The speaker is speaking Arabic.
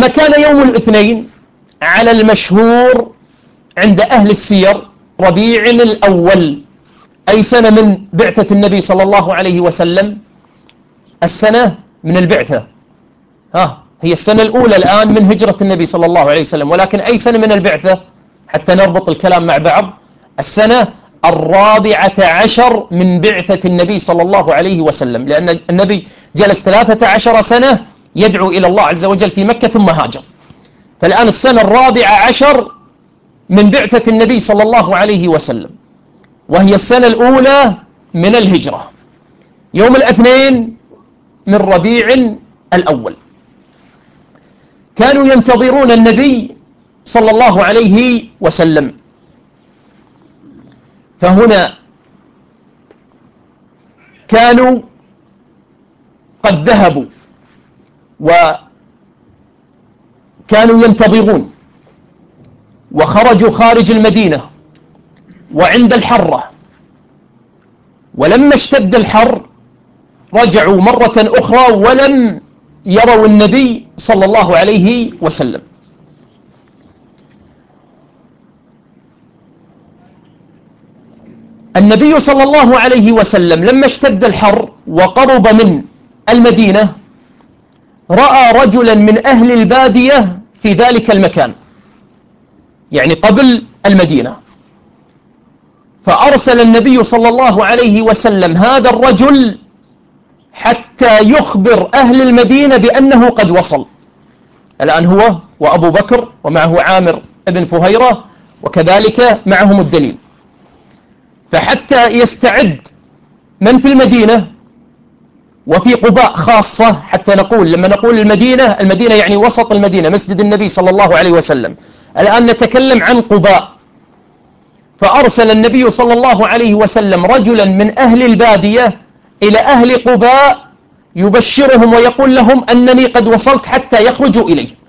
ثم كان يوم الاثنين على المشهور عند أهل السير ربيع الأول، أي سنة من بعثة النبي صلى الله عليه وسلم. السنة من البعثة، هي السنة الأولى الآن من هجرة النبي صلى الله عليه وسلم، ولكن أي سنة من البعثة حتى نربط الكلام مع بعض؟ السنة 14 من بعثة النبي صلى الله عليه وسلم، لأن النبي جلس 13 سنة يدعو إلى الله عز وجل في مكة ثم هاجر. فالآن السنة 14 من بعثة النبي صلى الله عليه وسلم، وهي السنة الأولى من الهجرة، يوم الاثنين من ربيع الأول. كانوا ينتظرون النبي صلى الله عليه وسلم، فهنا كانوا قد ذهبوا وكانوا ينتظرون، وخرجوا خارج المدينة وعند الحرة، ولما اشتد الحر رجعوا مرة أخرى ولم يروا النبي صلى الله عليه وسلم. النبي صلى الله عليه وسلم لما اشتد الحر وقرب من المدينة رأى رجلا من أهل البادية في ذلك المكان، يعني قبل المدينة، فأرسل النبي صلى الله عليه وسلم هذا الرجل حتى يخبر أهل المدينة بأنه قد وصل. الآن هو وأبو بكر ومعه عامر بن فهيرة وكذلك معهم الدليل، فحتى يستعد من في المدينة وفي قباء خاصة، حتى نقول لما نقول المدينة يعني وسط المدينة، مسجد النبي صلى الله عليه وسلم. الآن نتكلم عن قباء، فأرسل النبي صلى الله عليه وسلم رجلا من أهل البادية إلى أهل قباء يبشرهم ويقول لهم أنني قد وصلت حتى يخرجوا إليه.